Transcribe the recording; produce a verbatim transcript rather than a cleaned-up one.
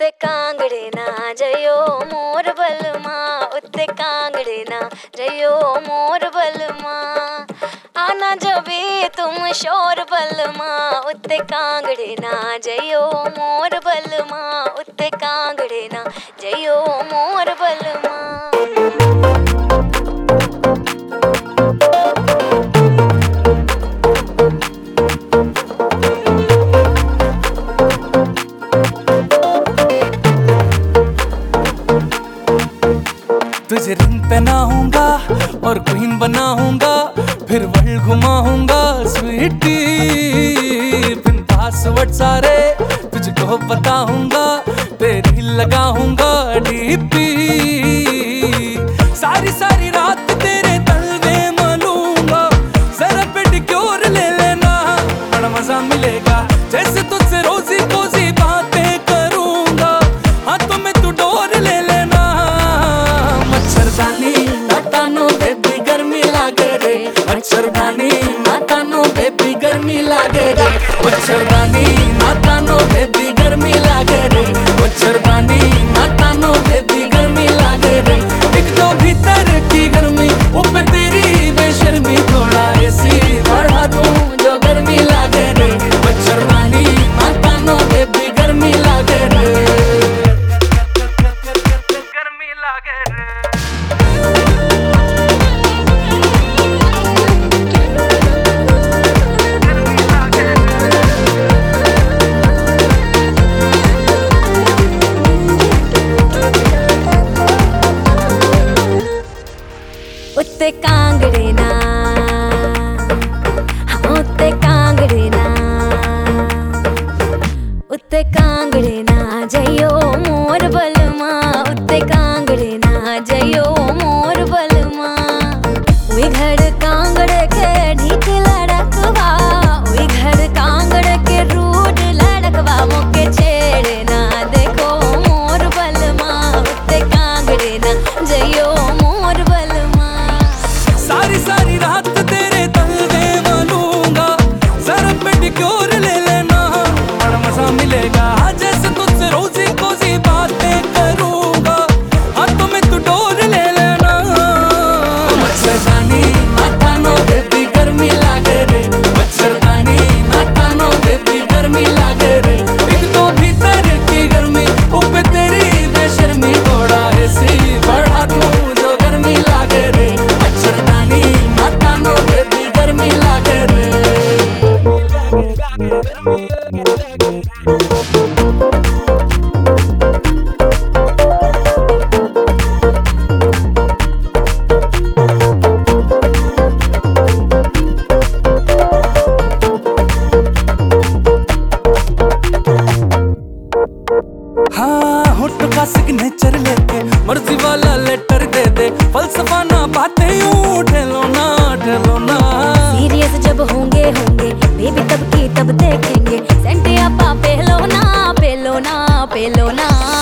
उत्ते कांगड़े ना जयो मोर बलमा, उत्ते कांगड़े ना जयो मोर बलमा। आना जबे तुम शोर बलमा, उत्ते कांगड़े ना जयो मोर बलमा, उत्ते कांगड़े ना जयो मोर बलमा। तुझे रिंग पहनाऊंगा और क्वीन बनाऊंगा, फिर वर्ल्ड घुमाऊंगा स्वीटी। पिन पासवर्ड सारे तुझको बताऊंगा, तेरी लगाऊंगा डीपी। सारी सारी रात तेरे तलवे मलूंगा, जरा पेडिक्योर ले लेना, बड़ा मजा मिलेगा। जैसे तुझसे रोजी कोजी बातें करूंगा, हाथों में तू डोर ले लेना। मच्छरदानी नातानो बेबी गर्मी लागे रे, मच्छरदानी नातानो बेबी गर्मी लागे रे, मच्छरदानी नातानो बेबी गर्मी लागे रे, मच्छरदानी नातानो बेबी गर्मी लागे रे। एक तो भीतर की गर्मी, ऊपर तेरी बेशर्मी, थोड़ा एसी बढ़ा दूं जो गर्मी लागे रे, मच्छरदानी नातानो बेबी गर्मी लागे रे, गर्मी लागे रे। उत्ते कांगड़े ना, हाँ उत्ते कांगड़े ना, उत्ते कांगड़े ना जयो मोर बलमा, उत्ते कांगड़े ना जयो मोर बलमा। वे घर कांगड़ के ढीठ लड़कवा, वे घर कांगड़ के रूड लड़कवा, मोके छेड़े ना देखो मोर बलमा, उत्ते कांगड़े ना जयो मोर बलमा। सारी सारी रात तेरे तलवे मलूंगा, जरा पेडिक्योर ले लेना, बड़ा मजा मिलेगा। जैसे तुझसे रोजी कोजी बातें करूंगा, हाथों में तू डोर ले लेना। मच्छरदानी नातानो बेबी गर्मी लागे रे, मच्छरदानी नातानो बेबी गर्मी लागे रे। एक तो भीतर की गर्मी, ऊपर तेरी बेशर्मी, थोड़ा एसी बढ़ा दूं जो गर्मी लागे रे, मच्छरदानी नातानो बेबी गर्मी लागे रे। हाँ होठ का सिग्नेचर लेके मर्जी वाला लेटर दे दे, फलसफा ना बातें यूं ठेलो ना ठेलो ना। सीरियस जब होंगे होंगे बेबी तब की तब देखेंगे, सेंट या पा पेलो ना पेलो ना पेलो ना।